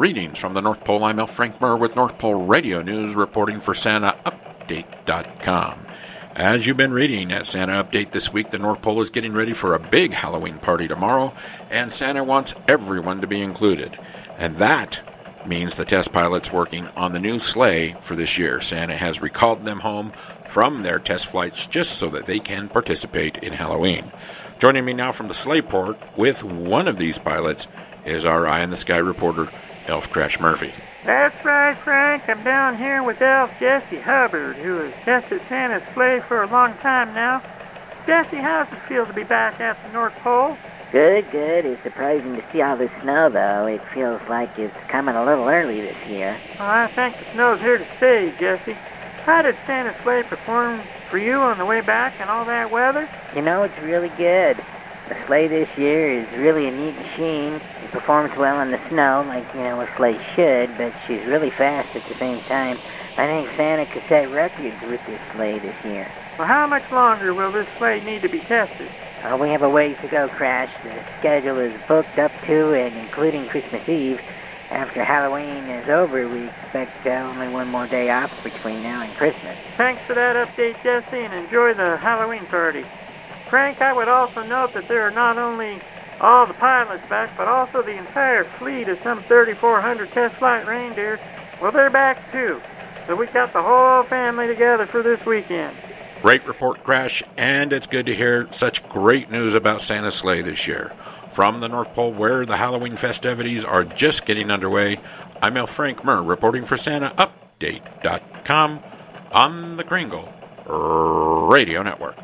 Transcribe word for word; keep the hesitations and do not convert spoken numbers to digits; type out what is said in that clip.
Greetings from the North Pole. I'm L. Frank Murr with North Pole Radio News, reporting for Santa Update dot com. As you've been reading at Santa Update this week, the North Pole is getting ready for a big Halloween party tomorrow, and Santa wants everyone to be included. And that means the test pilot's working on the new sleigh for this year. Santa has recalled them home from their test flights just so that they can participate in Halloween. Joining me now from the sleigh port with one of these pilots is our Eye in the Sky reporter, Elf Crash Murphy. That's right, Frank. I'm down here with Elf Jesse Hubbard, who has tested Santa's sleigh for a long time now. Jesse, how's it feel to be back at the North Pole? Good, good. It's surprising to see all the snow, though. It feels like it's coming a little early this year. Well, I think the snow's here to stay, Jesse. How did Santa's sleigh perform for you on the way back in all that weather? You know, it's really good. The sleigh this year is really a neat machine. It performs well in the snow, like, you know, a sleigh should, but she's really fast at the same time. I think Santa could set records with this sleigh this year. Well, how much longer will this sleigh need to be tested? Uh, we have a ways to go, Crash. The schedule is booked up to and including Christmas Eve. After Halloween is over, we expect uh, only one more day off between now and Christmas. Thanks for that update, Jesse, and enjoy the Halloween party. Frank, I would also note that there are not only all the pilots back, but also the entire fleet of some thirty-four hundred test flight reindeer. Well, they're back too. So we got the whole family together for this weekend. Great report, Crash, and it's good to hear such great news about Santa's sleigh this year. From the North Pole, where the Halloween festivities are just getting underway, I'm L. Frank Murr, reporting for Santa Update dot com on the Kringle Radio Network.